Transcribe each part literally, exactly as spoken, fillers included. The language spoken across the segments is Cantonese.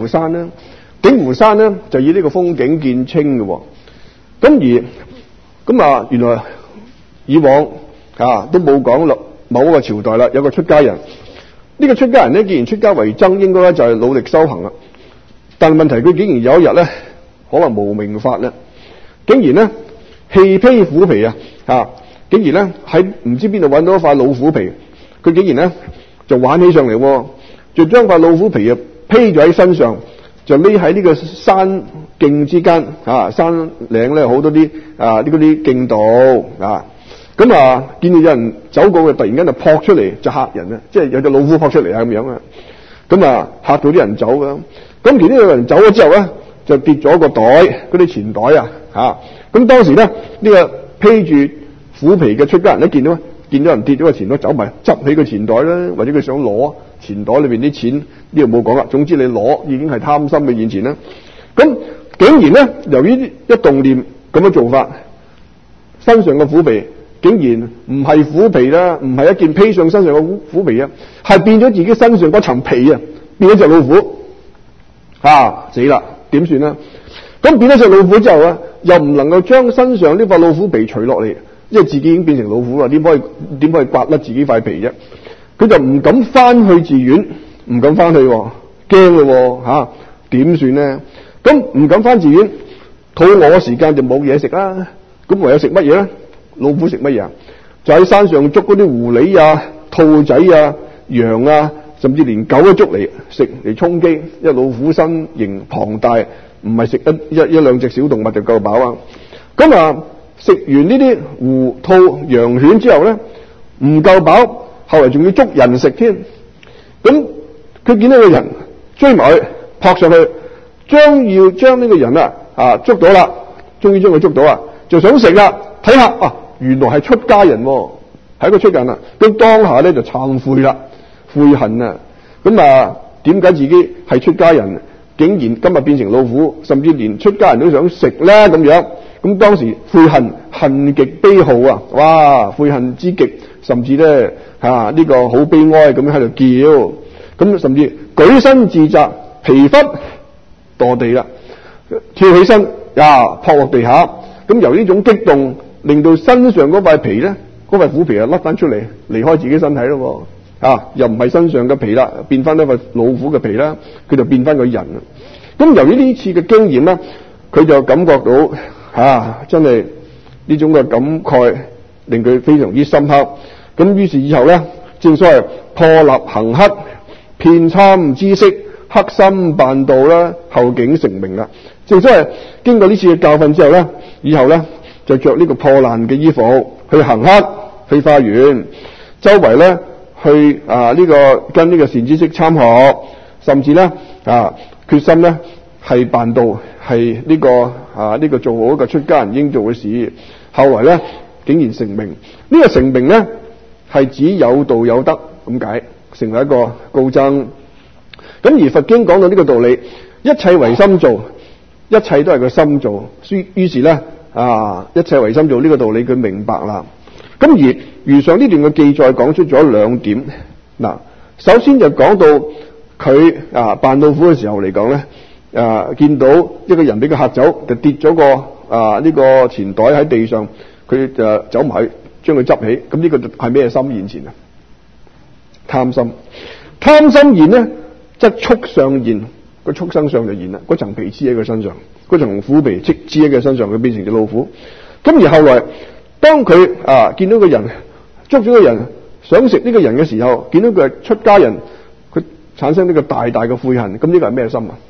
山咧，景湖山咧就以呢個風景見稱嘅喎。咁而咁啊，原來以往啊都冇講落某一個朝代啦，有個出家人。呢、這個出家人咧，既然出家為僧，應該咧就係努力修行啦。但係問題佢竟然有一日咧，可能無明法咧，竟然咧棄披虎皮啊，啊，竟然咧喺唔知邊度揾到一塊老虎皮，佢竟然咧就玩起上嚟，就將塊老虎皮啊披咗喺身上，就匿喺呢個山徑之間啊，山嶺咧好多啲啊呢嗰啲徑道啊，咁啊見到有人走過，突然間就撲出嚟就嚇人啊，即係有隻老虎撲出嚟啊咁樣啊，咁啊嚇到啲人走㗎。咁而呢個人走咗之後咧，就跌咗個袋，嗰啲錢袋啊，嚇！咁當時咧，呢、這個披住虎皮嘅出家人咧，見到見到人跌咗個錢袋，走埋執起個錢袋啦，或者佢想攞錢袋裏邊啲錢，呢度冇講啦。總之你攞已經係貪心嘅現前啦。咁竟然咧，由於一動念咁嘅做法，身上嘅虎皮竟然唔係虎皮啦，唔係一件披上身上嘅虎虎皮啊，係變咗自己身上嗰層皮啊，變咗隻老虎。啊死啦！點算啦？咁變咗隻老虎之後啊，又唔能夠將身上呢塊老虎皮除落嚟，因為自己已經變成老虎啦，點可以點可以刮甩自己塊皮啫？佢就唔敢翻去寺院，唔敢翻去，驚咯吓，點算咧？咁唔敢翻寺院，肚餓嘅時間就冇嘢食啦。咁唯有食乜嘢咧？老虎食乜嘢啊？就喺山上捉嗰啲狐狸啊、兔仔啊、羊啊。甚至連狗都捉嚟食嚟充飢，因為老虎身形龐大，唔係食一一一兩隻小動物就夠飽啊！咁啊，食完呢啲狐兔羊犬之後咧，唔夠飽，後來仲要捉人食添。咁佢見到個人追埋去，撲上去，將要將呢個人啊啊捉到啦，終於將佢捉到啊，就想食啦，睇下啊，原來係出家人喎，係一個出家人啊！咁當下咧就懺悔啦。悔恨啊！咁啊，點解自己係出家人，竟然今日變成老虎，甚至連出家人都想食咧咁樣？咁當時悔恨，恨極悲號啊！哇，悔恨之極，甚至咧啊呢個好悲哀咁樣喺度叫，咁甚至舉身自責，皮忽墮地啦，跳起身呀撲落地下。咁由呢種激動，令到身上嗰塊皮咧，嗰塊虎皮啊甩翻出嚟，離開自己身體咯。啊，又唔係身上嘅皮啦，變翻一塊老虎嘅皮啦，佢就變翻個人啦。咁由於呢次嘅經驗咧，佢就感覺到啊，真係呢種嘅感慨令佢非常之深刻。咁於是以後咧，正所謂破立行乞，遍參知識，黑心辦道啦，後竟成名啦。正所謂經過呢次嘅教訓之後咧，以後咧就着呢個破爛嘅衣服去行乞，去花園，周圍咧。去啊！呢、這個跟呢個善知識參學，甚至咧啊，決心咧係辦道，係呢、這個啊呢、這個做好一個出家人應做嘅事。後來咧竟然成名，呢、這個成名咧係指有道有德咁解，成為一個高僧。咁而佛經講到呢個道理，一切唯心造，一切都係個心造。於於是咧啊，一切唯心造呢個道理佢明白啦。咁而如上呢段嘅記載講出咗兩點，嗱，首先就講到佢啊扮老虎嘅時候嚟講咧，啊見到一個人俾佢嚇走，就跌咗個啊呢、這個錢袋喺地上，佢就走埋去將佢執起，咁呢個係咩心現前啊？貪心，貪心現呢，則畜相現，個畜生相就現啦，嗰層皮黐喺佢身上，嗰層虎皮即黐喺佢身上，佢變成隻老虎。咁而後來。當佢啊見到個人捉咗個人想食呢個人嘅時候，見到佢係出家人，佢產生呢個大大嘅悔恨。咁呢個係咩心啊？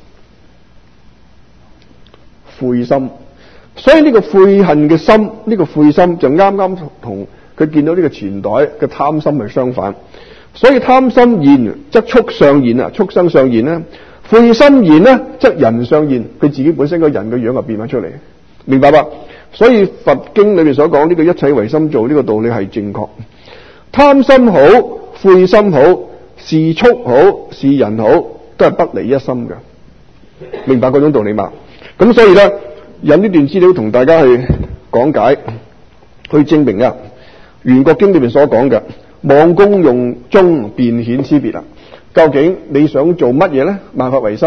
悔心。所以呢個悔恨嘅心，呢、這個悔心就啱啱同佢見到呢個錢袋嘅貪心係相反。所以貪心現則畜相現啊，畜生相現呢；悔心現呢則人相現。佢自己本身個人嘅樣就變翻出嚟，明白吧？所以佛經裏面所講呢個一切唯心造呢個道理係正確。貪心好，悔心好，是畜好，是人好，都係不離一心嘅。明白嗰種道理嘛？咁所以咧，引呢段資料同大家去講解，去證明啊，圓覺經裏面所講嘅妄功用中便顯差別啊。究竟你想做乜嘢咧？萬法唯心，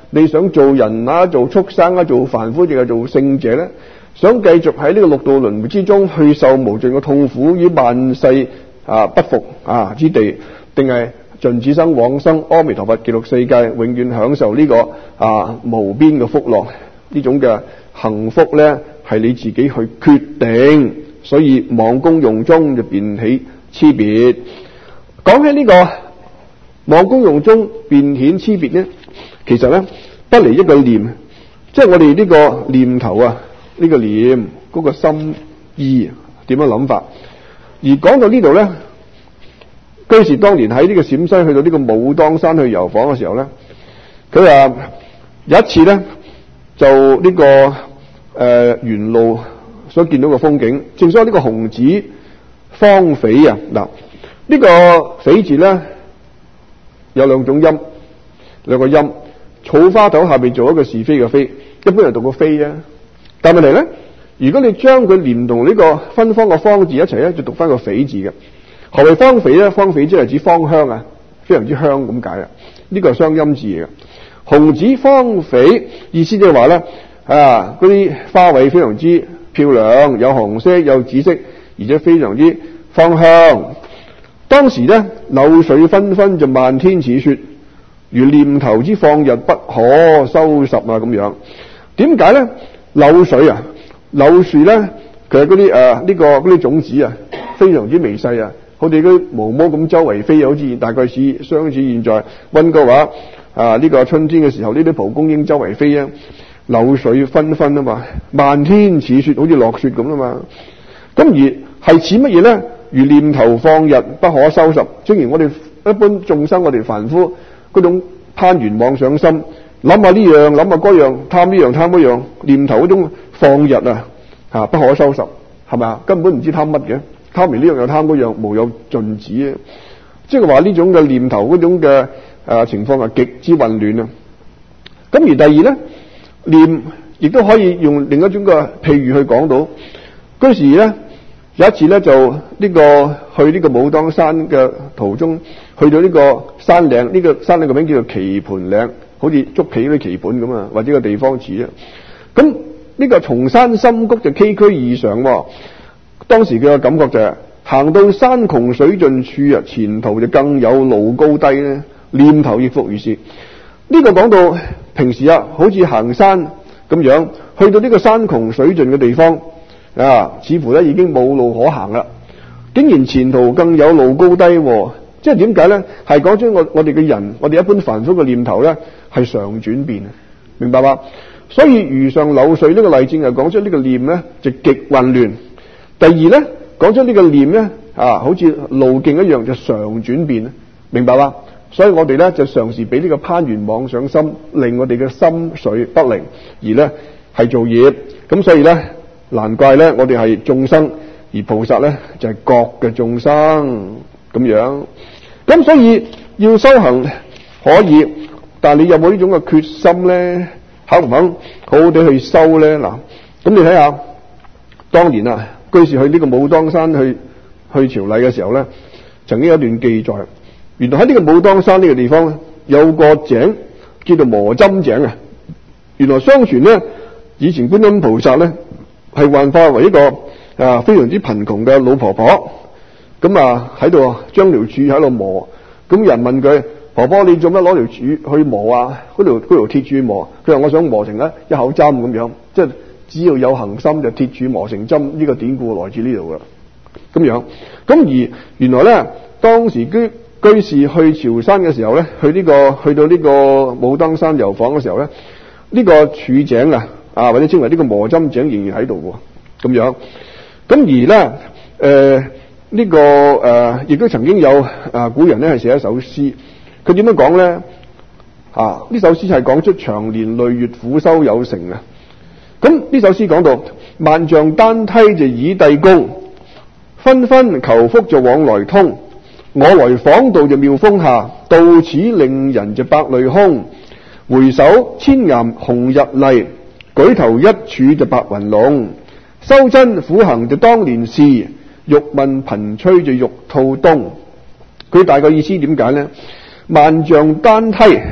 你想做人啊，做畜生啊，做凡夫定係做聖者咧？想繼續喺呢個六道輪迴之中去受無盡嘅痛苦，於萬世啊不復啊之地，定係盡此生往生阿彌陀佛極樂世界，永遠享受呢、這個啊無邊嘅福樂？呢種嘅幸福咧，係你自己去決定。所以妄功用中就便起差別。講起呢個妄功用中便顯差別咧，其實咧不離一個念，即係我哋呢個念頭啊，呢、這個念嗰、那個心意點樣諗法。而講到呢度咧，居士當年喺呢個陝西去到呢個武當山去遊訪嘅時候咧，佢話有一次咧就呢、這個誒、呃、沿路所見到嘅風景，正所謂呢個紅紙荒匪啊，嗱、這個、呢個匪字咧有兩種音，兩個音，草花頭下邊做一個是非嘅非，一般人讀個非啊，但係問題咧，如果你將佢連同呢個芬芳嘅芳字一齊咧，就讀翻個匪字嘅。何謂荒匪咧？荒匪即係指芳香啊，非常之香咁解啊，呢個係雙音字嚟嘅。紅紙荒匪意思即係話咧啊，嗰啲花卉非常之漂亮，有紅色有紫色，而且非常之芳香。當時咧柳絮紛紛就漫天似雪，如念頭之放逸不可收拾啊咁樣。點解咧？柳絮啊，柳樹咧其實嗰啲誒呢個嗰啲種子啊非常之微細啊，好似啲毛毛咁周圍飛，好似大概似相似現在溫哥華啊呢、這個春天嘅時候，呢啲蒲公英周圍飛啊，柳絮紛紛啊嘛，漫天似雪，好似落雪咁啊嘛。咁而係似乜嘢咧？如念頭放逸不可收拾，正如我哋一般眾生，我哋凡夫嗰種攀緣妄想心，諗下呢樣諗下嗰樣，貪呢樣貪嗰樣，念頭嗰種放逸啊，吓不可收拾，係咪啊？根本唔知貪乜嘅，貪完呢樣又貪嗰樣，無有盡止啊！即係話呢種嘅念頭嗰種嘅誒、呃、情況係極之混亂啊！咁而第二咧，念亦都可以用另一種嘅譬喻去講到，嗰時咧。有一次咧，就呢、這個去呢個武當山嘅途中，去到呢個山嶺，呢、這個山嶺個名叫做棋盤嶺，好似捉棋嗰啲棋盤咁啊，或者個地方似啊。咁呢個松山深谷就崎嶇異常喎。當時佢嘅感覺就係、是、行到山窮水盡處啊，前途就更有路高低咧，念頭亦復如是。呢、這個講到平時啊，好似行山咁樣，去到呢個山窮水盡嘅地方。啊，似乎咧已經冇路可行啦，竟然前途更有路高低、啊，即係點解咧？係講出我我哋嘅人，我哋一般凡夫嘅念頭咧係常轉變，明白嗎？所以如上柳絮呢個例證係講出呢個念咧就極混亂。第二咧講出呢個念咧啊，好似路徑一樣就常轉變，明白嗎？所以我哋咧就常時俾呢個攀緣妄想心，令我哋嘅心緒不寧，而咧係做業。咁所以咧。難怪咧，我哋係眾生，而菩薩咧就係、是、覺嘅眾生咁樣。咁所以要修行可以，但係你有冇呢種嘅決心咧？肯唔肯好好地去修咧？嗱，咁你睇下，當年啊，居士去呢個武當山去去朝禮嘅時候咧，曾經有一段記載。原來喺呢個武當山呢個地方咧，有個井叫做磨針井啊。原來相傳咧，以前觀音菩薩咧。係幻化為一個啊非常之貧窮嘅老婆婆，咁啊喺度將條柱喺度磨，咁人問佢：婆婆你做乜攞條柱去磨啊？嗰條嗰條鐵柱磨，佢話我想磨成一一口針咁樣，即係只要有恒心就鐵柱磨成針，呢、這個典故來自呢度噶，咁樣。咁而原來咧，當時居居士去朝山嘅時候咧，去呢、這個去到呢個武當山遊訪嘅時候咧，呢、這個柱井啊。啊，或者稱為呢個磨針井仍然喺度喎，咁樣。咁而咧，誒、呃、呢、這個誒亦、呃、都曾經有啊古人咧係寫一首詩，佢點樣講咧？啊，呢首詩係講出長年累月苦修有成啊。咁呢首詩講到萬丈單梯就以帝高，紛紛求福就往來通。我來訪道就妙峰下，到此令人就百慮空。回首千岩紅日麗。舉頭一處就白雲龍，修真苦行就當年事，欲問頻催就欲吐冬。佢大概意思點解呢？萬丈單梯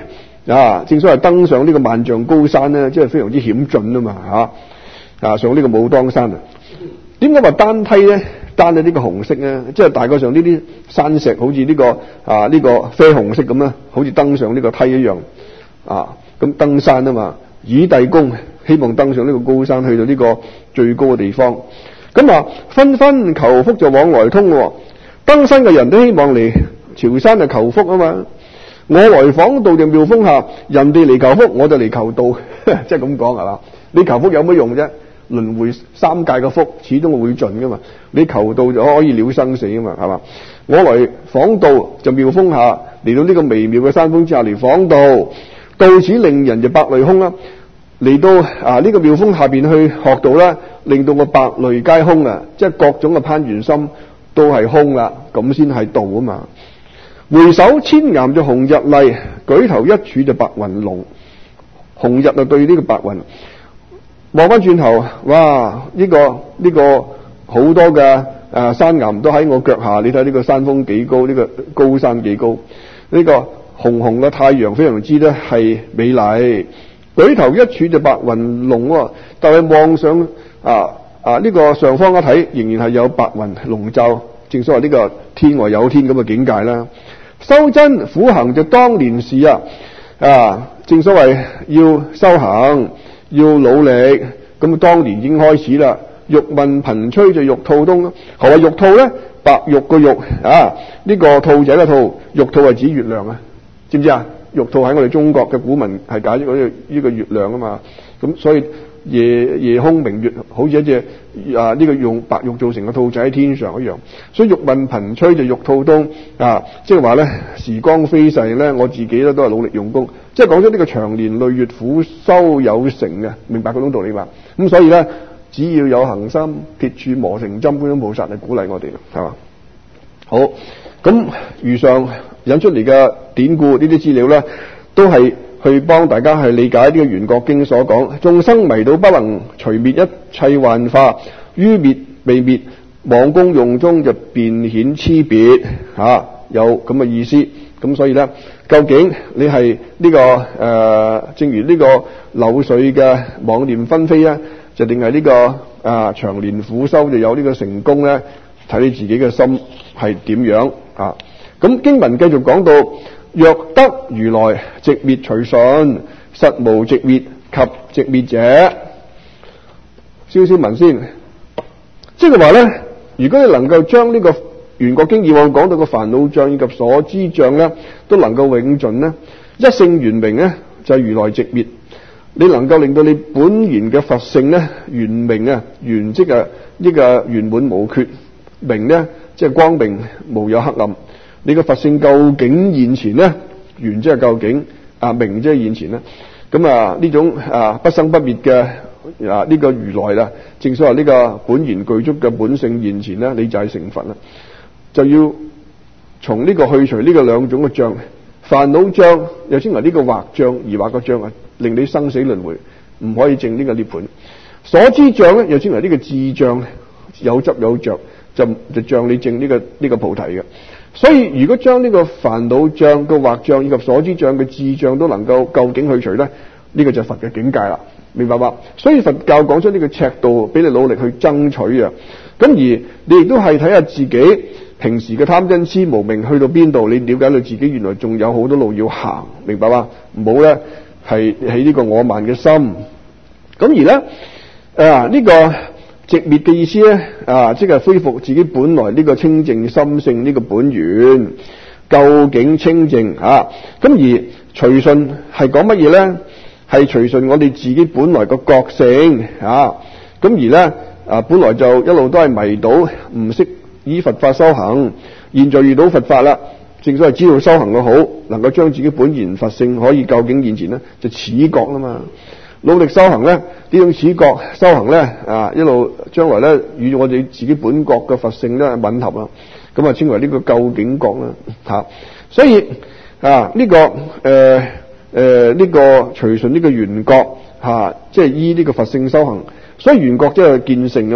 啊，正所謂登上呢個萬丈高山咧，即係非常之險峻啊嘛嚇啊！上呢個武當山啊，點解話單梯咧？單喺呢個紅色咧，即係大概上呢啲山石好似呢、這個啊呢、這個啡紅色咁啦，好似登上呢個梯一樣啊！咁登山啊嘛，以帝功，希望登上呢個高山，去到呢個最高嘅地方。咁啊，紛紛求福就往來通喎。登山嘅人都希望嚟朝山就求福啊嘛。我來訪道就妙峰下，人哋嚟求福，我就嚟求道，即係咁講係嘛？你求福有乜用啫？輪迴三界嘅福始終會盡噶嘛。你求道就可以了生死啊嘛，係嘛？我來訪道就妙峰下，嚟到呢個微妙嘅山峰之下嚟訪道，到此令人就百類空啦。嚟到啊呢、這個妙峰下邊去學道啦，令到我百類皆空啊，即係各種嘅攀緣心都係空啦，咁先係道啊嘛。回首千岩就紅日麗，舉頭一處就白雲濃。紅日啊對呢個白雲，望翻轉頭，哇！呢、這個呢、這個好多嘅誒、呃、山岩都喺我腳下，你睇呢個山峰幾高，呢、這個高山幾高，呢、這個紅紅嘅太陽非常之咧係美麗。舉頭一處就白雲濃，但係望上啊啊呢、這個上方一睇，仍然係有白雲籠罩，正所謂呢個天外有天咁嘅境界啦。修真苦行就當年事啊，啊正所謂要修行要努力，咁當年已經開始啦。欲問頻吹就玉兔東，何謂玉兔咧？白玉個玉啊，呢、這個兔仔嘅兔，玉兔係指月亮啊，知唔知啊？玉兔喺我哋中國嘅古文係解咗呢個呢個月亮啊嘛，咁所以夜夜空明月，好似一隻啊呢、這個用白玉做成嘅兔仔喺天上一樣。所以欲問頻吹就玉兔東啊，即係話咧時光飛逝咧，我自己咧都係努力用功，即係講咗呢個長年累月苦修有成嘅，明白嗰種道理嘛？咁所以咧，只要有恒心，鐵柱磨成針，觀音菩薩嚟鼓勵我哋，係嘛？好，咁如上引出嚟嘅典故呢啲資料咧，都係去幫大家係理解呢個《圓覺經》所講，眾生迷倒不能除滅一切幻化，於滅未滅，妄功用中就變顯差別，吓、啊、有咁嘅意思。咁所以咧，究竟你係呢、這個誒、呃，正如呢個流水嘅妄念紛飛啊，就定係呢個啊長年苦修就有呢個成功咧？睇你自己嘅心係點樣啊？咁經文繼續講到，若得如來寂滅隨順，實無寂滅及寂滅者。少少文先，即係話咧，如果你能夠將呢個《圓覺經》以往講到嘅煩惱障以及所知障咧，都能夠永盡咧，一性圓明咧，就係、是、如來寂滅。你能夠令到你本然嘅佛性咧圓明啊，圓即係呢個圓滿無缺，明咧即係光明無有黑暗。你嘅佛性究竟現前咧，圓即係究竟啊，明即係現前咧。咁啊呢種啊不生不滅嘅啊呢、這個如來啦，正所謂呢個本然具足嘅本性現前咧，你就係成佛啦。就要從呢個去除呢個兩種嘅障，煩惱障又稱為呢個惑障，疑惑嘅障啊，令你生死輪迴唔可以證呢個涅槃。所知障咧又稱為呢個智障，有執有着，就就障你證呢、這個呢、這個菩提嘅。所以如果將呢個煩惱障、個惑障以及所知障嘅智障都能夠究竟去除咧，呢、這個就係佛嘅境界啦，明白嗎？所以佛教講出呢個尺度俾你努力去爭取啊。咁而你亦都係睇下自己平時嘅貪嗔癡無明去到邊度，你了解到自己原來仲有好多路要行，明白嗎？唔好咧係起呢個我慢嘅心。咁而咧啊呢、這個寂滅嘅意思咧啊，即係恢復自己本來呢個清淨心性呢個本源，究竟清淨啊。咁而隨順係講乜嘢咧？係隨順我哋自己本來個覺性啊。咁而咧啊，本來就一路都係迷倒，唔識以佛法修行，現在遇到佛法啦，正所謂知道修行嘅好，能夠將自己本然佛性可以究竟現前咧，就始覺啦嘛。努力修行咧，呢種始覺修行咧啊，一路將來咧與我哋自己本覺嘅佛性咧吻合啦，咁啊稱為呢個究竟覺啦吓。所以啊呢、這個誒誒呢個隨順呢個圓覺吓，即係依呢個佛性修行。所以圓覺即係見性啊嘛，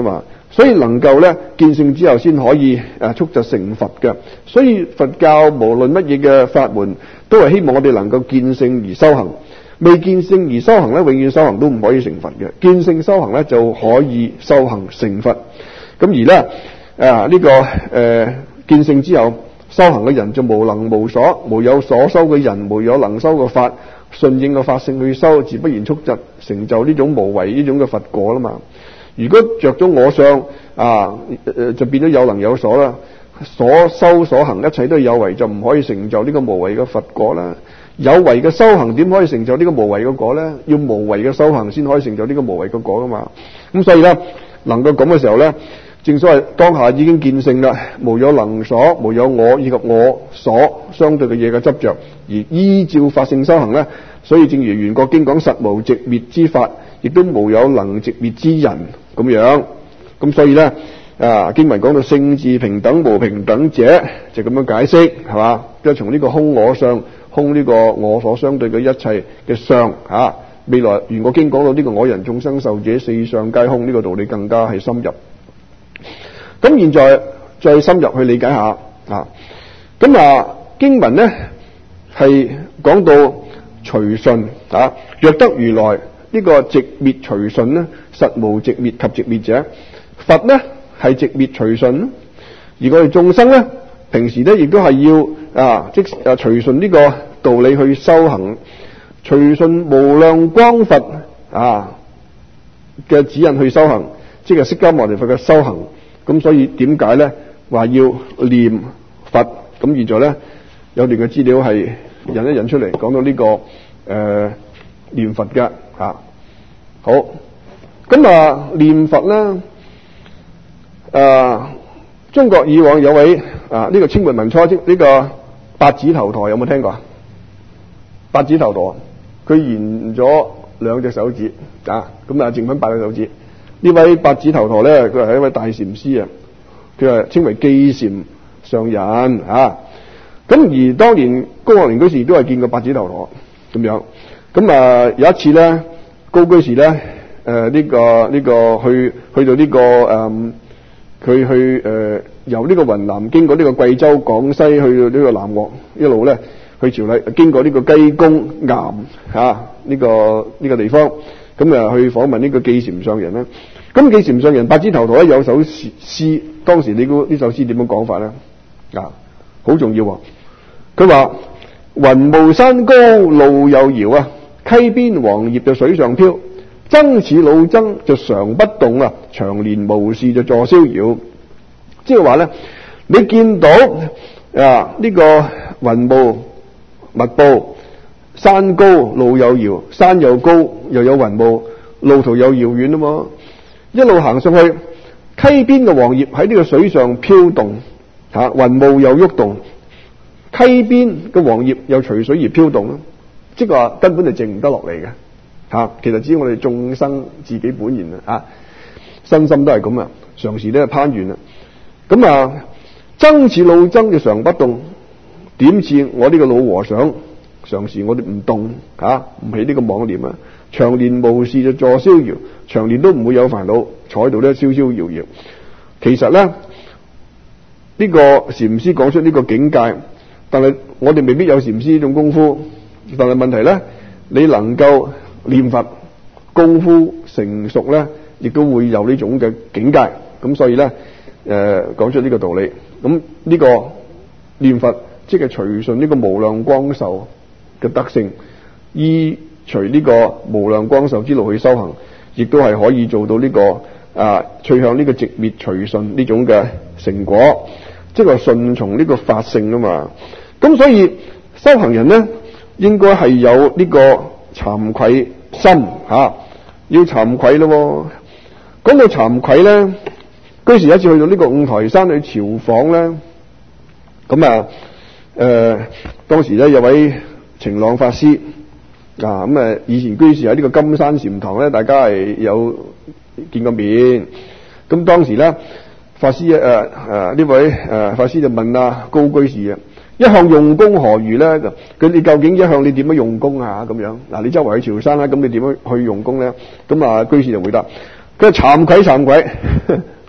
所以能夠咧見聖之後先可以誒速疾成佛嘅。所以佛教無論乜嘢嘅法門，都係希望我哋能夠見聖而修行。未見聖而修行咧，永遠修行都唔可以成佛嘅。見聖修行咧就可以修行成佛。咁而咧啊呢、這個誒、呃、見聖之後修行嘅人就無能無所，無有所修嘅人，無有能修嘅法，順應個法性去修，自不然速疾成就呢種無為呢種嘅佛果啦嘛。如果着咗我相啊，誒就變咗有能有所啦。所修所行一切都係有為，就唔可以成就呢個無為嘅佛果啦。有為嘅修行點可以成就呢個無為嘅果咧？要無為嘅修行先可以成就呢個無為嘅果噶嘛。咁所以咧，能夠咁嘅時候咧，正所謂當下已經見聖啦，無有能所，無有我以及我所相對嘅嘢嘅執着，而依照法性修行咧。所以正如圓覺經講，實無寂滅之法，亦都無有能寂滅之人咁樣。咁所以咧，啊經文講到聖自平等無平等者，就咁樣解釋係嘛？即係從呢個空我相，空呢個我所相對嘅一切嘅相啊。未來圓覺經講到呢個我人眾生壽者四相皆空，呢個道理更加係深入。咁現在再深入去理解下啊。咁啊經文咧係講到隨順啊，若得如來呢個寂滅隨順咧，實無寂滅及寂滅者。佛咧係寂滅隨順，而我哋眾生咧平時咧亦都係要啊即啊隨順呢個道理去修行，隨順無量光佛啊嘅指引去修行，即係釋迦牟尼佛嘅修行。咁所以點解咧話要念佛？咁現在咧有段嘅資料係引一引出嚟，講到呢、這個誒、呃、念佛嘅啊。好，咁啊念佛咧。誒、啊，中國以往有位啊呢、這個清末民初呢、這個八指頭陀有冇聽過啊？八指頭陀佢延咗兩隻手指啊，咁啊剩翻八隻手指。呢位八指頭陀咧，佢係一位大禪師啊，佢係稱為寄禪上人啊。咁而當年高學年居士都係見過八指頭陀咁樣。咁啊有一次咧，高居士咧誒呢、呃這個呢、這個去去到呢、這個誒。嗯佢去誒、呃、由呢個雲南經過呢個貴州廣西去到呢個南岳，一路咧去朝禮，經過呢個雞公岩嚇呢、這個呢、這個地方，咁啊去訪問呢個寄禪上人啦。咁寄禪上人八指頭陀咧有首詩，當時你估呢首詩點樣講法咧？啊，好重要啊！佢話雲霧山高路有遙啊，溪邊黃葉就水上飄。僧似老僧就常不動啊，長年無事就坐逍遙。即係話咧，你見到啊呢、這個雲霧密布，山高路有遙，山又高又有雲霧，路途又遙遠啊嘛。一路行上去，溪邊嘅黃葉喺呢個水上飄動，吓、啊、雲霧又喐動，溪邊嘅黃葉又隨水而飄動啦。即係話根本就靜唔得落嚟嘅。吓、啊，其實只要我哋眾生自己本然啊，身心都係咁啊，常時都係攀緣啊。咁啊，僧似老僧就常不動，點似我呢個老和尚，常時我哋唔動啊，唔起呢個妄念啊，長年無事就坐逍遙，長年都唔會有煩惱，坐喺度咧逍逍遙遙。其實咧，呢、這個禪師講出呢個境界，但係我哋未必有禪師呢種功夫。但係問題咧，你能夠念佛功夫成熟咧，亦都會有呢種嘅境界。咁所以咧，誒、呃、講出呢個道理。咁呢個念佛即係隨順呢個無量光壽嘅德性，依隨呢個無量光壽之路去修行，亦都係可以做到呢、這個啊趨向呢個寂滅隨順呢種嘅成果，即係順從呢個法性啊嘛。咁所以修行人咧，應該係有呢個慚愧心吓、啊，要慚愧咯。講到慚愧咧，嗰時一次去到呢個五台山去朝訪咧，咁啊誒、呃，當時咧有位晴朗法師啊，咁啊以前居士喺呢個金山禪堂咧，大家係有見過面。咁當時咧，法師誒誒呢位誒、呃、法師就問啊高居士啊，一向用功何如咧？佢你究竟一向你點樣用功啊？咁樣嗱，你周圍去朝山啦，咁你點樣去用功咧？咁啊，居士就回答：佢慚愧慚愧，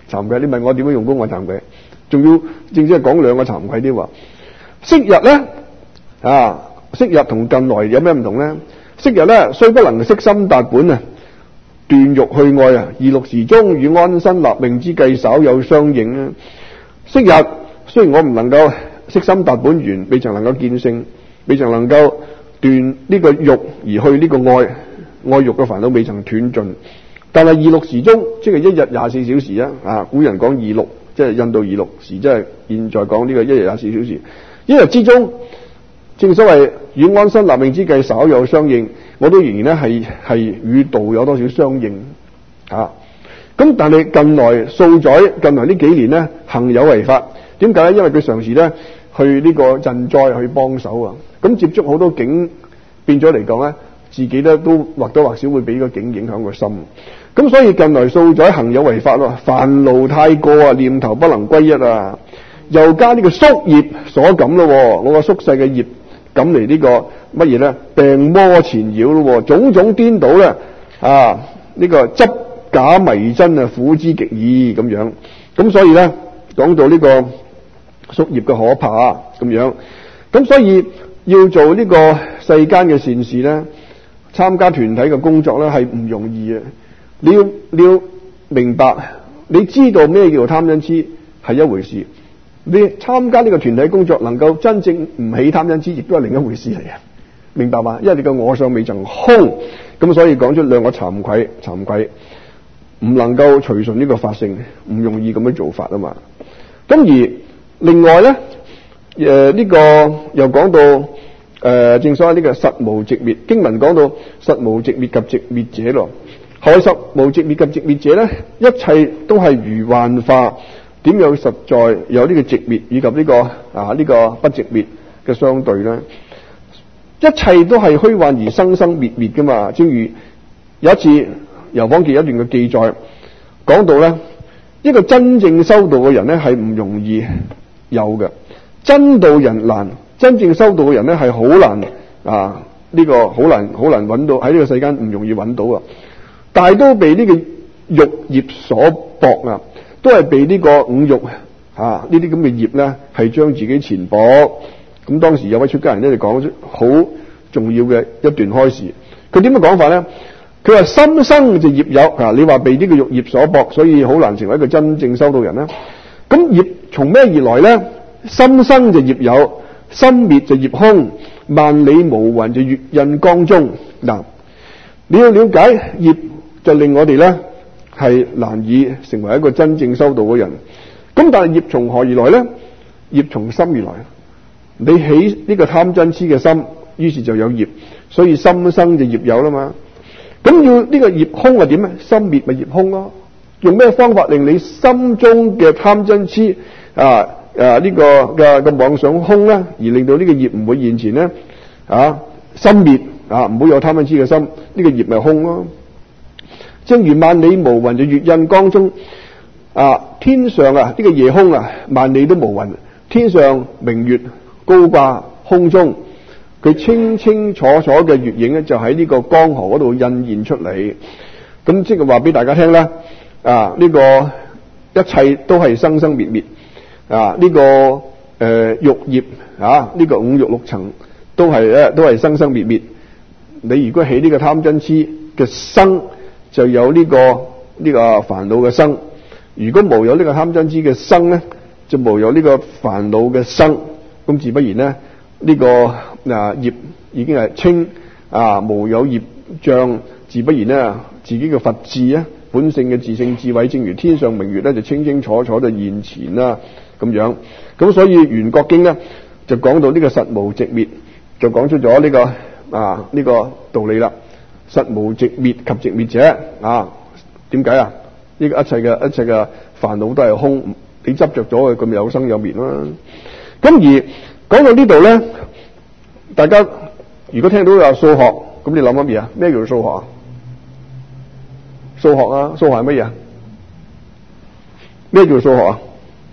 慚愧。你問我點樣用功，我慚愧。仲要正正係講兩個慚愧啲話。昔日咧啊，昔日同近來有咩唔同咧？昔日咧雖不能悉心達本啊，斷欲去愛啊，二六時中與安身立命之計稍有相應啊。昔日雖然我唔能夠悉心達本完，未曾能夠見性，未曾能夠斷呢個欲而去呢個愛，愛欲嘅煩惱未曾斷盡，但係二六時中，即係一日廿四小時啊！啊，古人講二六，即係印度二六時，即係現在講呢個一日廿四小時。一日之中，正所謂與安身立命之計稍有相應，我都仍然咧係係與道有多少相應啊！咁但係近來數載，近來呢幾年咧，行有為法。點解咧？因為佢嘗試咧去呢個賑災去幫手啊！咁接觸好多境，變咗嚟講咧，自己咧都或多或少會俾個境影響個心。咁所以近來數載行有為法咯，煩惱太過啊，念頭不能歸一啊！又加呢個宿業所感咯，我個宿世嘅業感嚟呢個乜嘢咧？病魔纏繞咯，種種顛倒咧啊！呢個執假迷真啊，苦之極矣咁樣。咁所以咧講到呢個宿業嘅可怕咁樣。咁所以要做呢個世間嘅善事咧，參加團體嘅工作咧係唔容易嘅。你要你要明白，你知道咩叫做貪嗔痴係一回事。你參加呢個團體工作，能夠真正唔起貪嗔痴，亦都係另一回事嚟嘅，明白嘛？因為你個我相未曾空，咁所以講出兩個慚愧，慚愧唔能夠隨順呢個法性，唔容易咁樣做法啊嘛。咁而另外咧，誒、呃、呢、這個又講到誒、呃，正所謂呢個實無寂滅，經文講到實無寂滅及寂滅者咯。何謂實無寂滅及寂滅者咧？一切都係如幻化。點有實在有呢個寂滅以及呢、這個啊呢、這個不寂滅嘅相對咧？一切都係虛幻而生生滅滅噶嘛。正如有一次遊訪記一段嘅記載，講到咧，一個真正修道嘅人咧係唔容易有嘅，真道人難，真正修道嘅人咧係好難啊！呢、這個好難好難揾到，喺呢個世間唔容易揾到啊！大都被呢個欲業所縛啊！都係被呢個五欲啊呢啲咁嘅業咧，係將自己纏縛。咁當時有位出家人咧就講出好重要嘅一段開示。佢點樣講法咧？佢話心生就業有啊！你話被呢個欲業所縛，所以好難成為一個真正修道人啦。咁業從咩而來咧？心生就業有，心滅就業空。萬里無雲就月印江中。嗱，你要了解業，就令我哋咧係難以成為一個真正修道嘅人。咁但係業從何而來呢？業從心而來。你起呢個貪嗔痴嘅心，於是就有業，所以心生就業有啦嘛。咁要呢個業空係點呢？心滅咪業空咯。用咩方法令你心中嘅貪嗔痴啊啊呢個嘅嘅妄想空呢？而令到呢個業唔會現前呢？啊，心滅啊，唔好有貪嗔痴嘅心，呢、這個業咪空咯。正如萬里無雲就月印江中啊，天上啊呢、這個夜空啊，萬里都無雲，天上明月高掛空中，佢清清楚楚嘅月影咧就喺呢個江河嗰度印現出嚟。咁即係話俾大家聽啦，啊呢、這個一切都係生生滅滅啊，呢、這個誒、呃、欲業啊，呢、這個五欲六塵都係咧都係生生滅滅。你如果起呢個貪嗔痴嘅生，就有呢、這個呢、這個煩惱嘅生；如果無有呢個貪嗔痴嘅生咧，就無有呢個煩惱嘅生。咁自不然咧，呢、這個啊業已經係清啊，無有業障，自不然咧，自己嘅佛智啊，本性嘅自性智慧，正如天上明月咧，就清清楚楚就現前啦咁樣。咁所以《圓覺經》咧就講到呢個實無寂滅，就講出咗呢、這個啊呢、這個道理啦。實無寂滅及寂滅者啊？點解啊？呢、這個一切嘅一切嘅煩惱都係空，你執着咗佢，咁咪有生有滅啦。咁而講到呢度咧，大家如果聽到有數學，咁你諗乜嘢啊？咩叫數學啊？數學啊，數學係乜嘢啊？咩叫數學啊？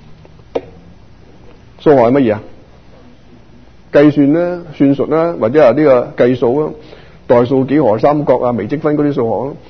數學係乜嘢啊？計算啦、算術啦，或者係呢個計數啦。代數、幾何、三角啊、微積分嗰啲數學咯。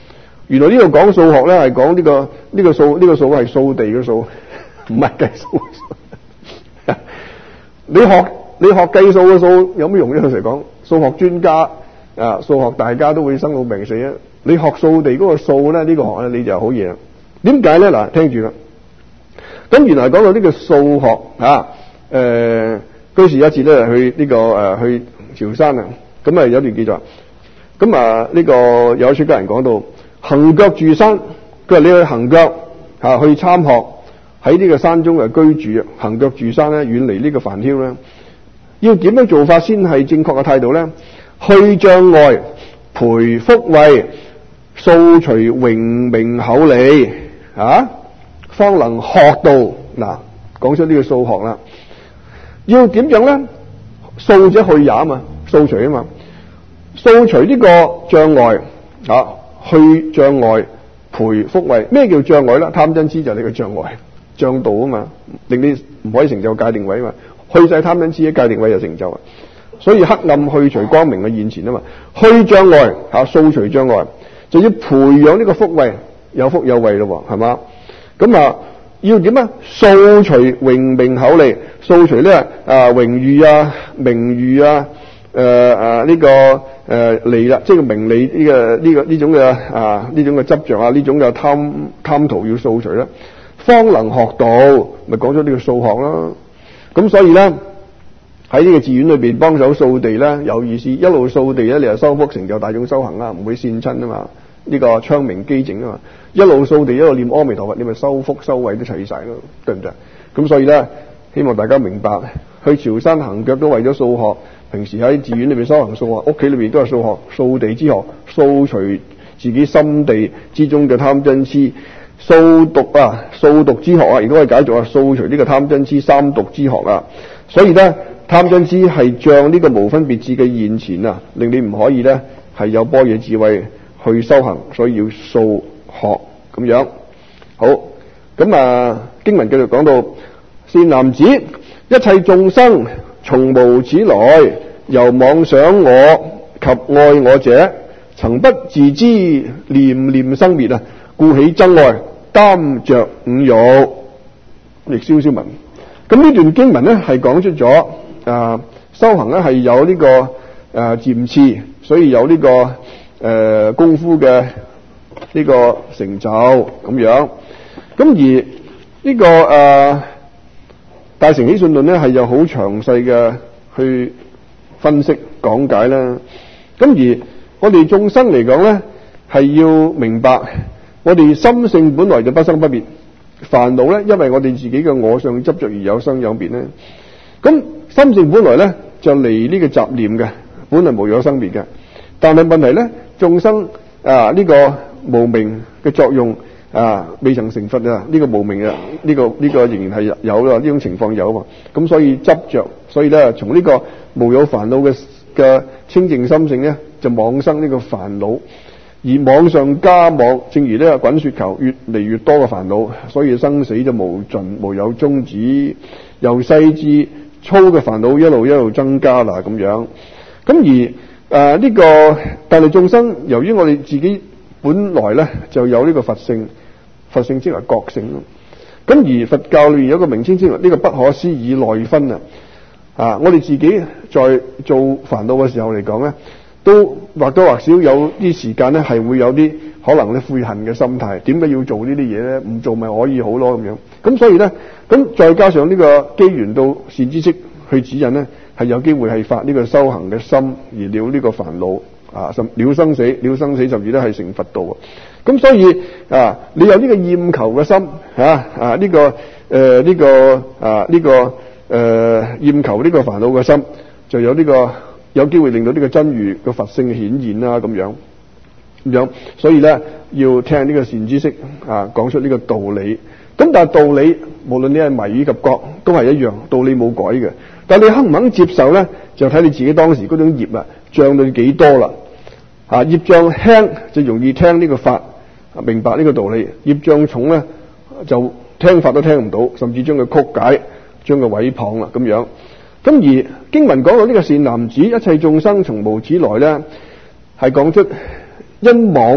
原來呢度講數學咧係講呢個呢、呢個數呢、呢個數係掃地嘅數，唔係計數嘅數。你學你學計數嘅數有咩用咧？有時講數學專家啊，數學大家都會生老病死啊。你學掃地嗰個數咧，呢、呢個學咧你就好嘢啦。點解咧？嗱，聽住啦。咁原來講到呢個數學啊，誒居士有一次咧去呢、呢個誒、呃、去潮汕啊，咁啊有段記載，咁啊呢個有一出家人講到行腳住山，佢話你去行腳啊去參學，喺呢個山中啊居住，行腳住山咧，遠離呢個煩囂咧，要點樣做法先係正確嘅態度咧？去障礙，培福慧，掃除榮名厚利啊，方能學道。嗱，講出呢個數學啦，要點樣咧？掃者去也啊嘛，掃除啊嘛，掃除呢個障礙啊，去障礙，培福慧。咩叫障礙咧？貪嗔癡就係你個障礙，障道啊嘛，令你唔可以成就界定位啊嘛。去晒貪嗔癡，界定位就成就啊。所以黑暗去除，光明嘅現前啊嘛。去障礙吓，掃除障礙，就要培養呢個福慧，有福有慧咯，係嘛？咁啊，要點啊？掃除榮名厚利，掃除咧啊榮譽啊、名譽啊、誒誒呢個誒利啦，即係名利呢個呢個呢種嘅啊呢種嘅執着啊，呢種嘅貪貪圖要掃除啦，方能學道，咪講咗呢個數學啦。咁所以咧喺呢個寺院裏邊幫手掃地咧有意思，一路掃地咧你就修福成就大眾修行啦，唔會跣親啊嘛。呢個昌明機警啊嘛，一路掃地一路念阿彌陀佛，你咪修福修慧都齊晒咯，對唔對？咁所以咧，希望大家明白，去潮汕行腳都為咗數學，平時喺寺院裏邊修行數學，屋企裏邊都係數學，掃地之學，掃除自己心地之中嘅貪嗔癡，掃毒啊，掃毒之學啊，如果可以解讀啊，掃除呢個貪嗔癡三毒之學啊。所以咧，貪嗔癡係將呢個無分別智嘅現前啊，令你唔可以咧係有般若智慧去修行，所以要掃學咁樣。好，咁啊經文繼續講到，善男子，一切眾生從無始來，由妄想我及愛我者，曾不自知，念念生滅啊，故起憎愛，耽着五欲，亦消消文。咁呢段經文咧係講出咗啊修行咧係有呢、這個誒漸次，所以有呢、這個誒、呃、功夫嘅呢個成就咁樣。咁而呢、這個誒、呃、大乘起信論咧係有好詳細嘅去分析講解啦。咁而我哋眾生嚟講咧係要明白，我哋心性本來就不生不滅。煩惱咧，因為我哋自己嘅我相執着而有生有滅咧。咁心性本來咧就離呢個雜念嘅，本來無有生滅嘅。但係問題咧，眾生啊呢、這個無明嘅作用啊，未曾成佛啊，呢、這個無明啊，呢、這個呢、這個仍然係有啦，呢種情況有啊。咁所以執着，所以咧從呢個無有煩惱嘅嘅清淨心性咧，就妄生呢個煩惱。而網上加網，正如呢個滾雪球，越嚟越多嘅煩惱，所以生死就無盡無有終止，由細至粗嘅煩惱一路一路增加啦咁樣。咁而誒呢、呃這個但係眾生，由於我哋自己本來咧就有呢個佛性，佛性即係覺性咯。咁而佛教裏面有一個名稱，即係呢個不可思議內分啊！啊，我哋自己在做煩惱嘅時候嚟講咧，都或多或少有啲時間咧，係會有啲可能咧悔恨嘅心態。點解要做呢啲嘢咧？唔做咪可以好咯咁樣。咁所以咧，咁再加上呢個機緣到善知識去指引咧，係有機會係發呢個修行嘅心而了呢個煩惱啊，甚了生死，了生死甚至咧係成佛道啊。咁所以啊，你有呢個厭求嘅心啊啊呢、這個誒呢、呃這個啊呢、這個誒厭、呃、求呢個煩惱嘅心，就有呢、這個。有機會令到呢個真如嘅佛性顯現啦，咁樣咁樣，所以咧要聽呢個善知識啊講出呢個道理。咁但係道理，無論你係迷與及覺，都係一樣，道理冇改嘅。但係你肯唔肯接受咧，就睇你自己當時嗰種業啊，障到幾多啦。啊，業障輕就容易聽呢個法，明白呢個道理；業障重咧，就聽法都聽唔到，甚至將佢曲解，將佢毀謗啦，咁樣。咁而經文講到呢個善男子，一切眾生從無始來咧，係講出因妄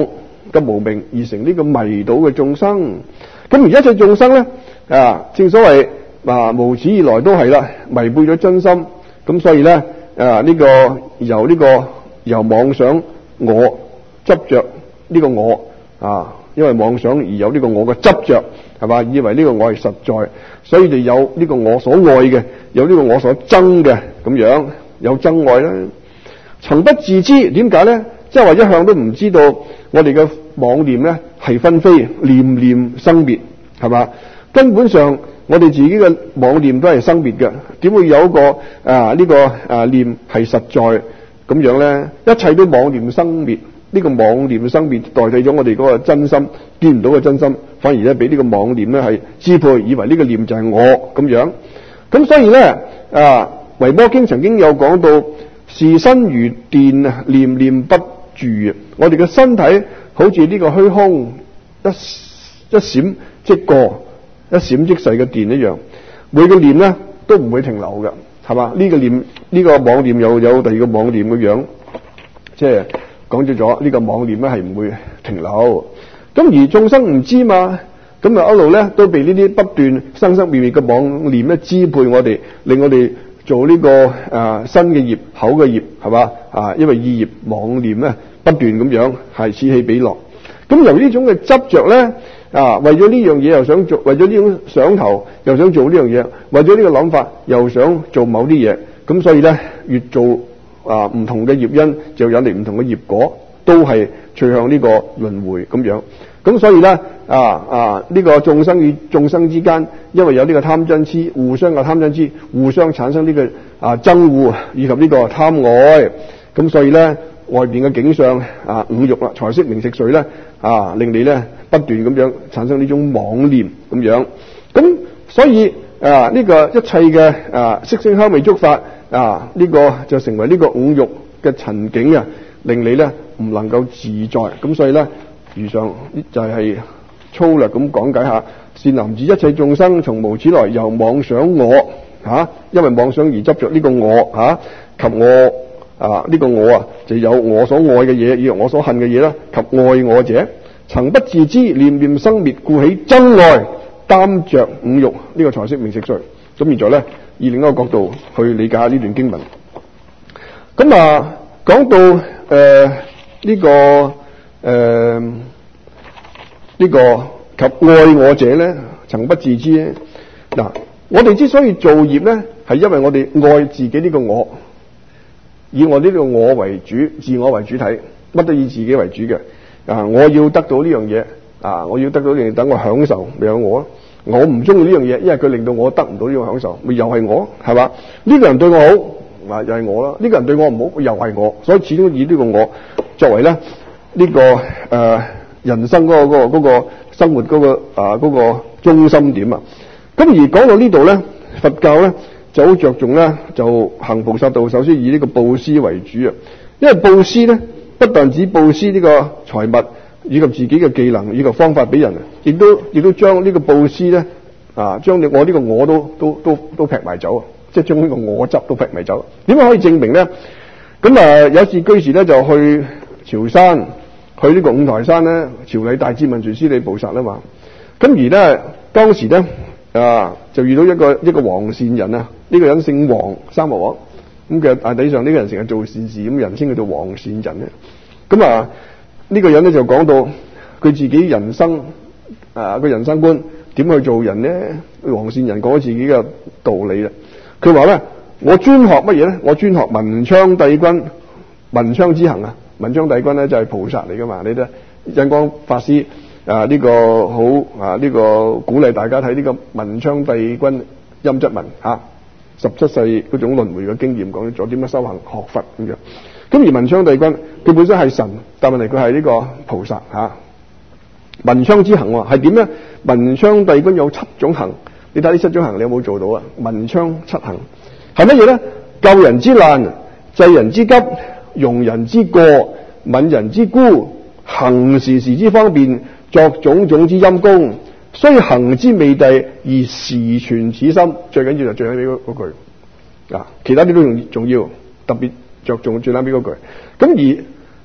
嘅無明而成呢個迷倒嘅眾生。咁而一切眾生咧啊，正所謂啊無始以來都係啦，迷背咗真心。咁所以咧啊呢、這個由呢、這個由妄想我執着呢個我啊，因為妄想而有呢個我嘅執着，係嘛？以為呢個我係實在，所以就有呢個我所愛嘅，有呢個我所憎嘅，咁樣有憎愛啦。曾不自知，點解咧？即係話一向都唔知道我哋嘅妄念咧係紛飛，念念生滅，係嘛？根本上我哋自己嘅妄念都係生滅嘅，點會有一個啊呢、這個啊念係實在咁樣咧？一切都妄念生滅，呢、這個妄念生滅代替咗我哋嗰個真心，見唔到嘅真心，反而咧俾呢個妄念咧係支配，以為呢個念就係我咁樣。咁所以咧啊，《維摩經》曾經有講到，視身如電啊，念念不住。我哋嘅身體好似呢個虛空一一閃即過，一閃即逝嘅電一樣，每個念咧都唔會停留嘅，係嘛？呢、這個念呢、這個妄念又有第二個妄念嘅樣，即係講咗咗呢個妄念咧係唔會停留。咁而眾生唔知嘛，咁啊一路咧都被呢啲不斷生生滅滅嘅妄念咧支配我哋，令我哋做呢、這個啊身嘅業、口嘅業，係嘛啊？因為意業妄念咧不斷咁樣係此起彼落。咁由呢種嘅執着咧啊，為咗呢樣嘢又想做，為咗呢種想頭又想做呢樣嘢，為咗呢個諗法又想做某啲嘢，咁所以咧越做啊唔同嘅業因，就引嚟唔同嘅業果，都係隨向呢個輪迴咁樣。咁所以咧啊啊呢、這個眾生與眾生之間，因為有呢個貪嗔痴，互相嘅貪嗔痴，互相產生呢、這個啊憎惡以及呢個貪愛，咁所以咧外邊嘅景象啊五欲啦，財色名食睡咧啊令你咧不斷咁樣產生呢種妄念咁樣。咁所以啊呢、這個一切嘅啊色聲香味觸法啊呢、這個就成為呢個五欲嘅塵境啊，令你咧唔能夠自在。咁所以咧如上就係粗略咁講解下，善男子，一切眾生從無始來，由妄想我吓、啊，因為妄想而執着呢個我吓、啊，及我啊呢、這個我啊就有我所愛嘅嘢，以及我所恨嘅嘢啦，及愛我者，曾不自知，念念生滅，故起憎愛，擔着五欲，呢、這個財色名食睡。咁現在咧以另一個角度去理解下呢段經文。咁啊講到誒呢、呃這個誒。呃呢、這個及愛我者咧，曾不自知咧。嗱，我哋之所以造業咧，係因為我哋愛自己呢個我，以我呢個我為主，自我為主體，乜都以自己為主嘅。啊，我要得到呢樣嘢，啊，我要得到呢樣嘢，等我享受，咪有我咯。我唔中意呢樣嘢，因為佢令到我得唔到呢種享受，咪又係我，係嘛？呢、這個人對我好，啊，又係我啦。呢、這個人對我唔好，又係我。所以始終以呢個我作為咧呢、這個誒。呃人生嗰、那個嗰、那個、那個生活嗰、那個啊嗰、那個中心點啊，咁而講到呢度咧，佛教咧就好着重咧，就行菩薩道，首先以呢個布施為主啊。因為布施咧不但止布施呢個財物，以及自己嘅技能以及方法俾人，亦都亦都將呢個布施咧啊，將你我呢個我都都都都劈埋走啊，即係將呢個我執都劈埋走。點樣可以證明咧？咁啊有次居士咧就去潮山。去呢個五台山咧，朝禮大智文殊師利菩薩啦嘛。咁而咧，當時咧啊，就遇到一個一個黃善人啊。呢、這個人姓黃，三個黃。咁嘅大體上，呢個人成日做善事，咁人稱佢做黃善人咧。咁啊，呢、這個人咧就講到佢自己人生啊個人生觀點去做人咧。黃善人講咗自己嘅道理啦。佢話咧：我專學乜嘢咧？我專學文昌帝君文昌之行啊！文昌帝君咧就係菩薩嚟噶嘛，你睇印光法師啊呢、這個好啊呢、這個鼓勵大家睇呢個文昌帝君陰質文吓，十七世嗰種輪迴嘅經驗，講咗點樣修行學佛咁樣。咁而文昌帝君佢本身係神，但問題佢係呢個菩薩吓、啊。文昌之行係點咧？文昌帝君有七種行，你睇呢七種行你有冇做到啊？文昌七行係乜嘢咧？救人之難，濟人之急，容人之過，憫人之孤，行時時之方便，作種種之陰功，雖行之未逮，而時存此心。最緊要就最緊尾嗰句啊，其他啲都重重要，特別着重最緊尾嗰句。咁而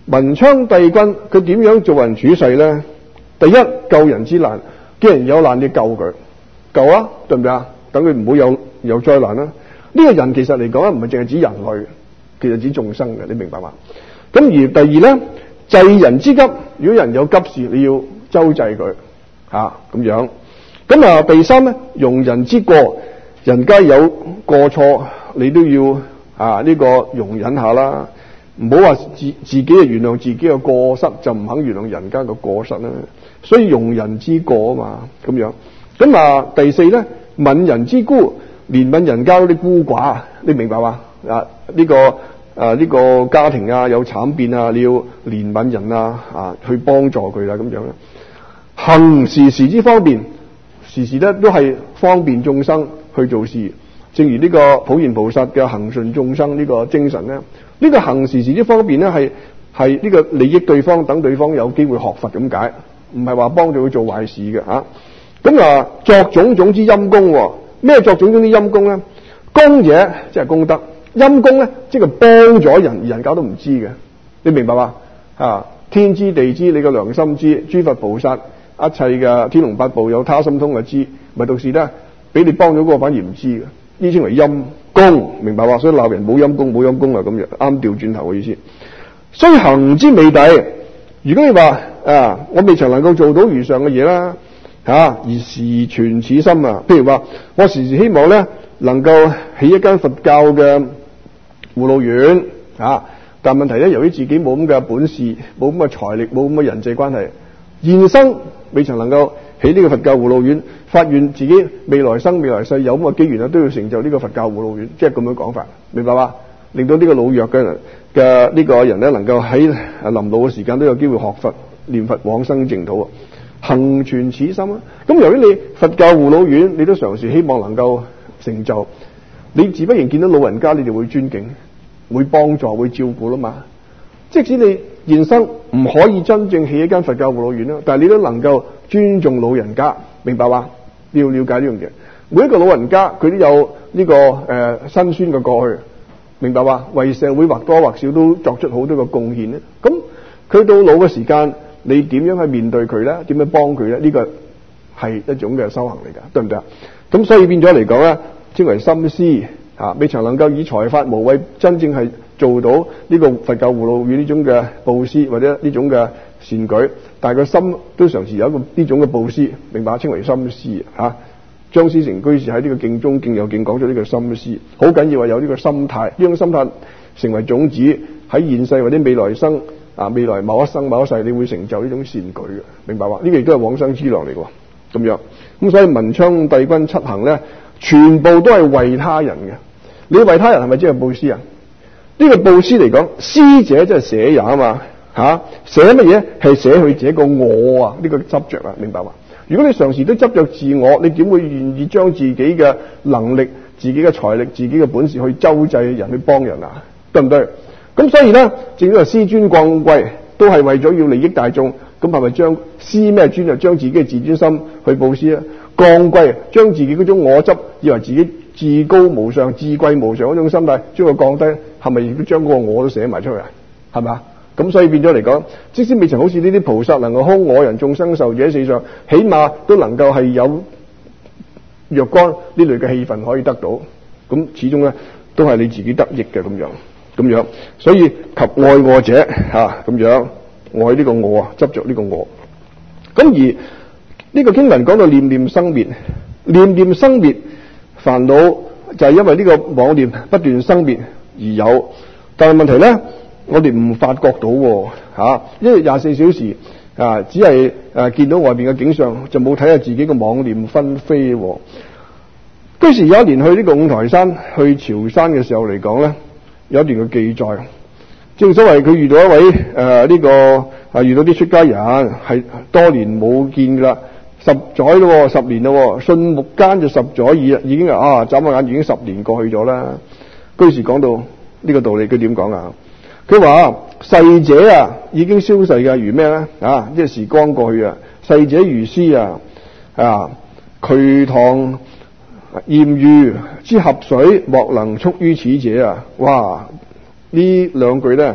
文昌帝君佢點樣做人處世咧？第一，救人之難，既然有難，你救佢，救啊，對唔對啊？等佢唔好有有災難啦。呢個人其實嚟講咧，唔係淨係指人類，其實指眾生嘅，你明白嘛？咁而第二咧，濟人之急，如果人有急事，你要周濟佢吓咁樣。咁啊，第三咧，容人之過，人家有過錯，你都要啊呢個容忍下啦。唔好話自自己啊原諒自己嘅過失，就唔肯原諒人家嘅過失啦。所以容人之過啊嘛，咁樣。咁啊，第四咧，憫人之孤，憐憫人家嗰啲孤寡，你明白嘛？啊，呢個啊呢個家庭啊有慘變啊，你要憐憫人啊啊去幫助佢啦，咁樣啦。行時時之方便，時時咧都係方便眾生去做事。正如呢個普賢菩薩嘅行順眾生呢個精神咧，呢個行時時之方便咧係係呢個利益對方，等對方有機會學佛咁解，唔係話幫助佢做壞事嘅吓。咁啊，作種種之陰功，咩作種種之陰功咧？功者即係功德，陰功咧即係幫咗人，而人家都唔知嘅，你明白嘛？啊，天知地知，你個良心知，諸佛菩薩一切嘅天龍八部有他心通就知，咪到時咧俾你幫咗嗰個反而唔知嘅。呢稱為陰功，明白話？所以鬧人冇陰功，冇陰功啊，咁樣啱調轉頭嘅意思。所以行之未逮，如果你話啊，我未曾能夠做到如上嘅嘢啦，吓、啊、而時存此心啊，譬如話我時時希望咧能夠起一間佛教嘅護老院啊，但問題咧，由於自己冇咁嘅本事，冇咁嘅財力，冇咁嘅人際關係，現生未曾能夠起呢個佛教護老院。發願自己未來生未來世有咁嘅機緣啊，都要成就呢個佛教護老院，即係咁樣講法，明白嘛？令到呢個老弱嘅人嘅呢個人咧，能夠喺臨老嘅時間都有機會學佛、念佛、往生淨土，恆存此心啊！咁由於你佛教護老院，你都嘗試希望能夠成就，你自不然見到老人家，你就會尊敬、會幫助、會照顧啦嘛。即使你現生唔可以真正起一間佛教護老院啦，但係你都能夠尊重老人家，明白嘛？你要了解呢樣嘢，每一個老人家佢都有呢、這個誒、呃、辛酸嘅過去，明白嘛？為社會或多或少都作出好多嘅貢獻咧。咁佢到老嘅時間，你點樣去面對佢咧？點樣幫佢咧？呢、這個係一種嘅修行嚟㗎，對唔對啊？咁所以變咗嚟講咧，稱為心思啊，未曾能夠以財法無畏，真正係做到呢個佛教護老院呢種嘅布施或者呢種嘅善舉，但係個心都常時有一個呢種嘅布施，明白？稱為心思啊。張思成居士喺呢個敬中敬有敬講咗呢個心思，好緊要話有呢個心態，呢種心態成為種子喺現世或者未來生啊，未來某一生某一世你會成就呢種善舉嘅，明白嘛？呢個亦都係往生之樂嚟嘅，咁樣。咁所以文昌帝君七行咧，全部都係為他人嘅。你為他人係咪即係布施啊？呢、這個布施嚟講，施者即係捨人啊嘛，吓捨乜嘢？係捨去自己個我啊，呢、這個執着啊，明白嘛？如果你常時都執着自我，你點會願意將自己嘅能力、自己嘅財力、自己嘅本事去周濟人、去幫人啊？對唔對？咁所以咧，正所謂施尊降貴，都係為咗要利益大眾。咁係咪將施咩尊啊？將自己嘅自尊心去布施啊？降貴，將自己嗰種我執，以為自己至高無上、至貴無上嗰種心態，將佢降低，係咪亦都將嗰個我都寫埋出去啊？係咪啊？咁所以變咗嚟講，即使未曾好似呢啲菩薩能夠空我人眾生壽者四相，起碼都能夠係有若干呢類嘅氣氛可以得到。咁始終咧都係你自己得益嘅咁樣，咁樣。所以及愛我者吓咁樣，愛呢個我啊，執着呢個我。咁而呢個經文講到念念生滅，念念生滅煩惱就係因為呢個妄念不斷生滅而有，但係問題咧。我哋唔發覺到吓、啊，因為廿四小時啊，只係誒、啊、見到外邊嘅景象，就冇睇下自己嘅妄念紛飛。嗰時有一年去呢個五台山去潮山嘅時候嚟講咧，有一段嘅記載，正所謂佢遇到一位誒呢、啊這個啊遇到啲出家人係多年冇見噶啦，十載咯，十年咯，瞬目間就十載已已經啊眨下眼已經十年過去咗啦。嗰時講到呢個道理，佢點講啊？佢話逝者啊，已經消逝嘅如咩咧？啊，即係時光過去啊，逝者如斯啊，啊，瞿塘鹽魚之合水，莫能蓄於此者啊！哇，呢兩句咧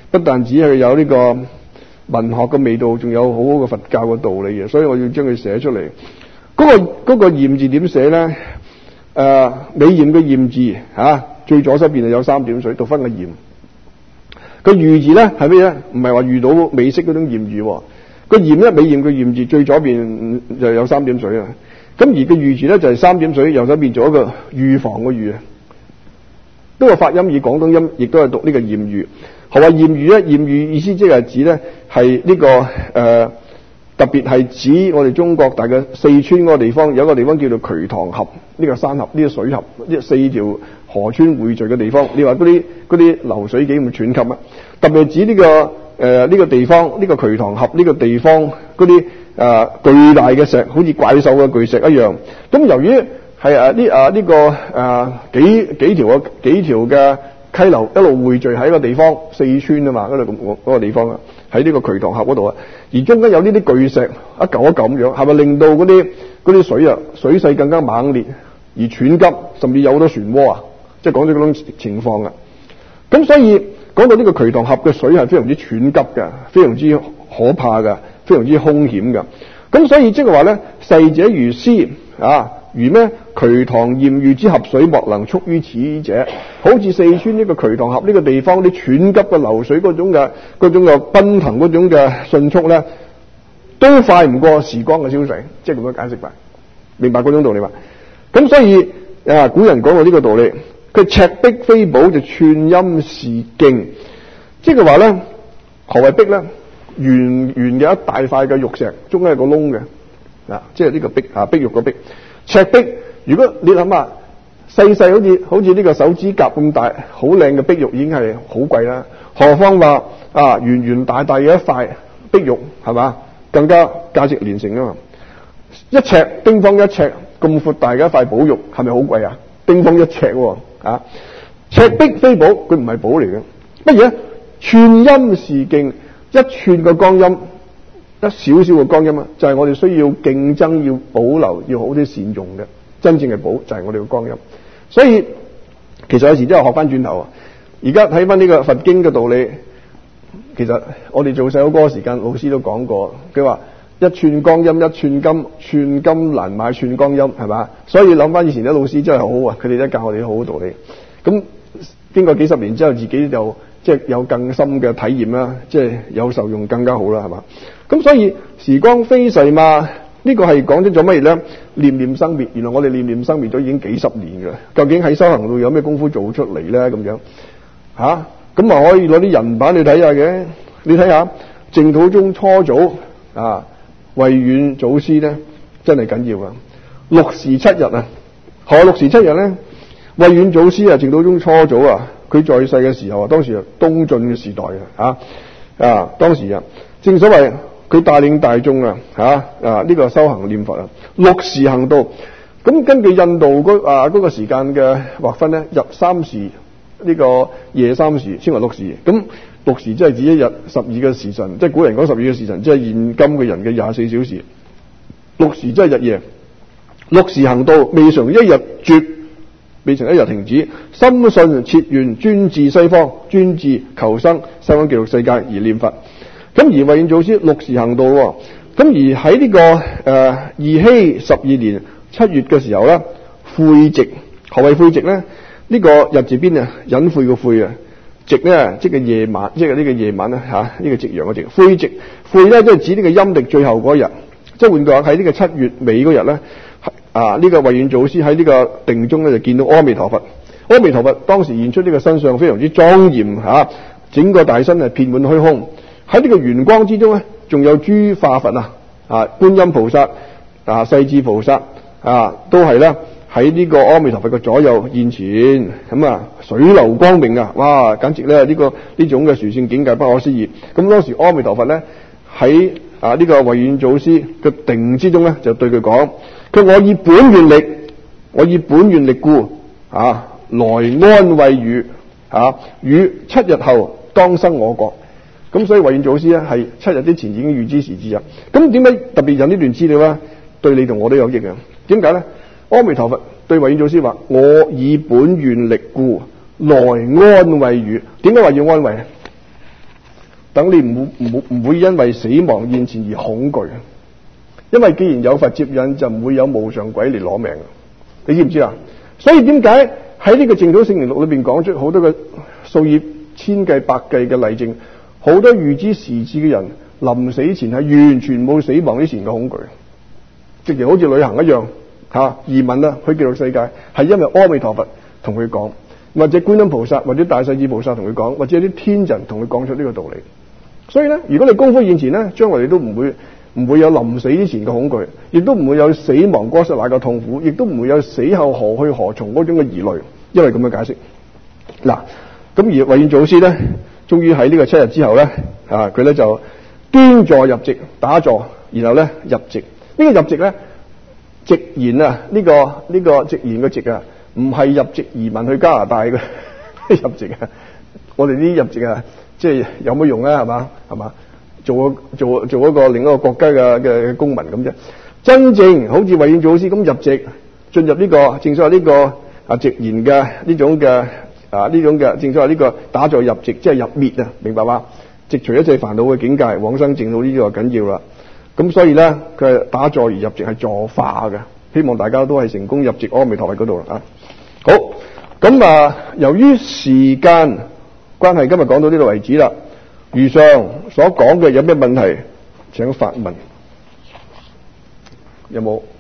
不但只係有呢個文學嘅味道，仲有好好嘅佛教嘅道理嘅，所以我要將佢寫出嚟。嗰、那個嗰、那個驗字點寫咧？誒、呃，美艷嘅艷字嚇、啊，最左手邊係有三點水，讀翻個驗。個遇字咧係咩咧？唔係話遇到美色嗰種艷遇，個驗咧美艷嘅艷字最左邊就有三點水啊。咁而個遇字咧就係、是、三點水，右手邊做一個預防嘅預啊。都係發音以廣東音，亦都係讀呢個艷遇。何謂艷遇咧？艷遇意思即係指咧係呢、這個誒、呃，特別係指我哋中國大概四川嗰個地方，有一個地方叫做渠塘峽，呢、這個山峽，呢、這個水峽，呢四條河川匯聚嘅地方。你話嗰啲嗰啲流水幾咁湍急啊？特別係指呢、這個誒呢、呃這個地方，呢、這個渠塘峽呢個地方嗰啲誒巨大嘅石，好似怪獸嘅巨石一樣。咁由於係啊呢啊呢個誒、啊、幾幾條嘅幾條嘅溪流一路匯聚喺一個地方，四川啊嘛，嗰度咁嗰個地方啊，喺呢個渠塘峽嗰度啊，而中間有呢啲巨石一嚿一嚿咁樣，係咪令到嗰啲嗰啲水啊水勢更加猛烈而湍急，甚至有好多漩渦啊，即係講咗嗰種情況啊。咁所以講到呢個渠塘峽嘅水係非常之湍急嘅，非常之可怕嘅，非常之兇險嘅。咁所以即係話咧，逝者如斯啊。如咩渠塘艷遇之峽水，莫能蓄於此者。好似四川呢個渠塘峽呢個地方啲湍急嘅流水嗰種嘅嗰種嘅奔騰嗰種嘅迅速咧，都快唔過時光嘅消逝。即係咁樣解釋法，明白嗰種道理嘛？咁所以啊，古人講過呢個道理，佢赤壁非寶就寸陰是徑，即係話咧，何謂壁咧？圓圓嘅一大塊嘅玉石，中間係個窿嘅啊，即係呢個壁啊，碧玉個壁。赤壁，如果你諗下細細好似好似呢個手指甲咁大，好靚嘅碧玉已經係好貴啦，何況話啊圓圓大大嘅一塊碧玉係嘛，更加價值連城啊嘛！一尺丁方一尺咁闊大嘅一塊寶玉係咪好貴啊？丁方一尺喎啊！赤壁非寶，佢唔係寶嚟嘅，乜嘢？寸陰是徑，一寸嘅光陰。一少少嘅光陰啊，就係、是、我哋需要競爭、要保留、要好啲善用嘅真正嘅寶，就係、是、我哋嘅光陰。所以其實有時都係學翻轉頭啊！而家睇翻呢個佛經嘅道理，其實我哋做細佬哥嘅時間，老師都講過，佢話一寸光陰一寸金，寸金難買寸光陰，係嘛？所以諗翻以前啲老師真係好好啊，佢哋都教我哋好好道理。咁經過幾十年之後，自己就即係、就是、有更深嘅體驗啦，即、就、係、是、有受用更加好啦，係嘛？咁所以時光飛逝嘛，呢、這個係講清咗乜嘢咧？念念生滅，原來我哋念念生滅都已經幾十年㗎啦。究竟喺修行度有咩功夫做出嚟咧？咁樣吓，咁啊可以攞啲人版去睇下嘅。你睇下淨土宗初祖啊，慧遠祖師咧，真係緊要啊！六時七日啊，何六時七日咧？慧遠祖師啊，淨土宗初祖啊，佢在世嘅時候啊，當時啊東晉嘅時代啊，啊當時啊，正所謂。佢帶領大眾啊，嚇啊呢、這個修行念佛啊，六時行道。咁根據印度嗰啊嗰、那個時間嘅劃分咧，日三時呢、這個夜三時稱為六時。咁六時即係指一日十二個時辰，即係古人講十二個時辰，即係現今嘅人嘅廿四小時。六時即係日夜，六時行道，未嘗一日絕，未曾一日停止。深信切願專志西方，專志求生西方極樂世界而念佛。咁而慧遠祖師六時行道喎，咁而喺呢、這個誒、呃、義熙十二年七月嘅時候咧，晦夕，何謂晦夕咧？呢、這個日字邊啊，隱晦嘅晦啊，夕咧即係夜晚，即係呢個夜晚啦嚇，呢、這個夕陽嘅夕。晦夕，晦咧即係指呢個陰曆最後嗰日，即係換句話喺呢個七月尾嗰日咧，啊呢、這個慧遠祖師喺呢個定中咧就見到阿彌陀佛，阿彌陀佛當時現出呢個身相非常之莊嚴嚇、啊，整個大身係遍滿虛空。喺呢個圓光之中咧，仲有諸化佛啊，啊觀音菩薩啊、勢至菩薩啊，都係咧喺呢個阿彌陀佛嘅左右現前，咁啊水流光明啊，哇！簡直咧呢、這個呢種嘅殊勝境界不可思議。咁當時阿彌陀佛咧喺啊呢、這個慧遠祖師嘅定之中咧，就對佢講：佢我以本願力，我以本願力故啊，來安慰汝啊，汝七日後當生我國。咁所以慧遠祖師咧係七日之前已經預知時至啊！咁點解特別引呢段資料咧？對你同我都有益啊！點解咧？阿彌陀佛對慧遠祖師話：我以本願力故來安慰汝。點解話要安慰？ 等你唔唔唔會因為死亡現前而恐懼，因為既然有佛接引，就唔會有無常鬼嚟攞命。你知唔知啊？所以點解喺呢個淨土聖言錄裏邊講出好多嘅數以千計百計嘅例證，好多預知時至嘅人臨死前係完全冇死亡之前嘅恐懼，直情好似旅行一樣吓、啊、移民啊去極樂世界，係因為阿彌陀佛同佢講，或者觀音菩薩或者大勢至菩薩同佢講，或者啲天人同佢講出呢個道理。所以咧，如果你功夫現前咧，將來你都唔會唔會有臨死之前嘅恐懼，亦都唔會有死亡嗰剎那嘅痛苦，亦都唔會有死後何去何從嗰種嘅疑慮，因為咁嘅解釋。嗱，咁而慧遠祖師咧，終於喺呢個七日之後咧，啊佢咧就端坐入席打坐，然後咧入席。呢、這個入席咧，直言啊，呢、這個呢、這個直言嘅席啊，唔係入籍移民去加拿大嘅入席啊。我哋啲入席啊，即係有乜用啊？係嘛係嘛，做做做一個另一個國家嘅嘅公民咁啫。真正好似慧遠祖師咁入席，進入呢、這個正所謂呢個啊直言嘅呢種嘅啊呢種嘅正所謂呢個打坐入席，即係入滅啊，明白嘛？直除一切煩惱嘅境界，往生淨土呢個緊要啦。咁所以咧，佢係打坐而入席係坐化嘅。希望大家都係成功入席阿彌陀佛嗰度啦啊！好，咁啊，由於時間關係，今日講到呢度為止啦。如上所講嘅有咩問題，請發問。有冇？